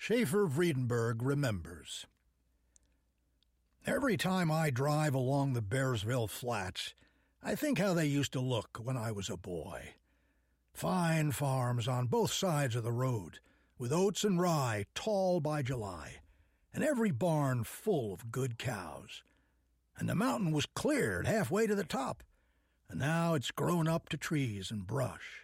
Schaefer Vredenberg remembers. Every time I drive along the Bearsville Flats, I think how they used to look when I was a boy. Fine farms on both sides of the road, with oats and rye tall by July, and every barn full of good cows. And the mountain was cleared halfway to the top, and now it's grown up to trees and brush.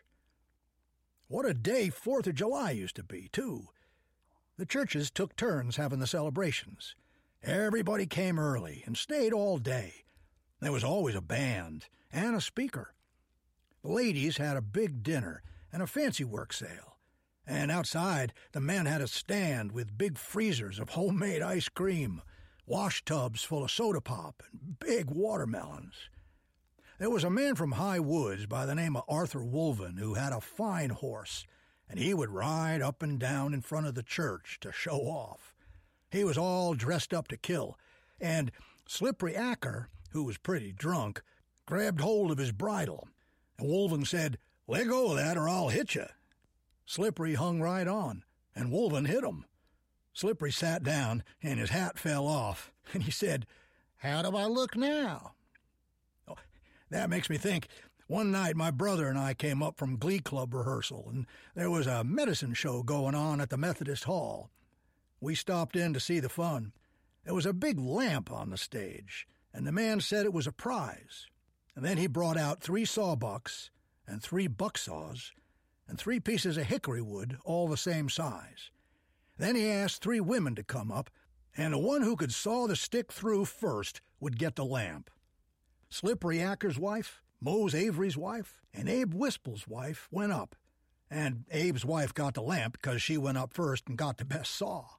What a day 4th of July used to be, too. The churches took turns having the celebrations. Everybody came early and stayed all day. There was always a band and a speaker. The ladies had a big dinner and a fancy work sale. And outside, the men had a stand with big freezers of homemade ice cream, wash tubs full of soda pop, and big watermelons. There was a man from High Woods by the name of Arthur Wolven who had a fine horse, and he would ride up and down in front of the church to show off. He was all dressed up to kill, and Slippery Acker, who was pretty drunk, grabbed hold of his bridle, and Wolven said, "Let go of that or I'll hit you." Slippery hung right on, and Wolven hit him. Slippery sat down, and his hat fell off, and he said, "How do I look now?" Oh, that makes me think, one night my brother and I came up from Glee Club rehearsal, and there was a medicine show going on at the Methodist Hall. We stopped in to see the fun. There was a big lamp on the stage, and the man said it was a prize. And then he brought out 3 sawbucks and 3 bucksaws and 3 pieces of hickory wood, all the same size. Then he asked 3 women to come up, and the one who could saw the stick through first would get the lamp. Slippery Acker's wife, Mose Avery's wife, and Abe Wispel's wife went up, and Abe's wife got the lamp because she went up first and got the best saw.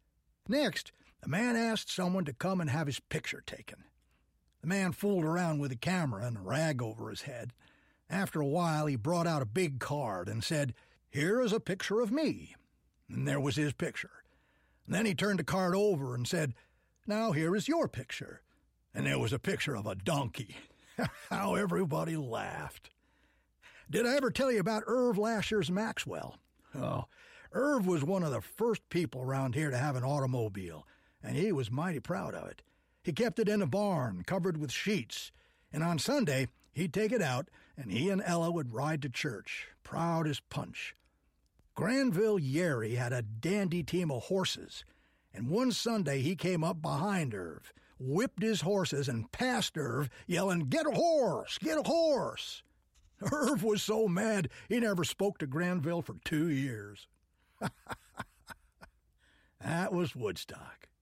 Next, the man asked someone to come and have his picture taken. The man fooled around with the camera and a rag over his head. After a while, he brought out a big card and said, "Here is a picture of me." And there was his picture. And then he turned the card over and said, "Now here is your picture." And there was a picture of a donkey. How everybody laughed. Did I ever tell you about Irv Lasher's Maxwell? Oh, Irv was one of the first people around here to have an automobile, and he was mighty proud of it. He kept it in a barn, covered with sheets, and on Sunday he'd take it out, and he and Ella would ride to church, proud as punch. Granville Yerry had a dandy team of horses, and one Sunday he came up behind Irv, whipped his horses, and passed Irv, yelling, "Get a horse! Get a horse!" Irv was so mad he never spoke to Granville for 2 years. That was Woodstock.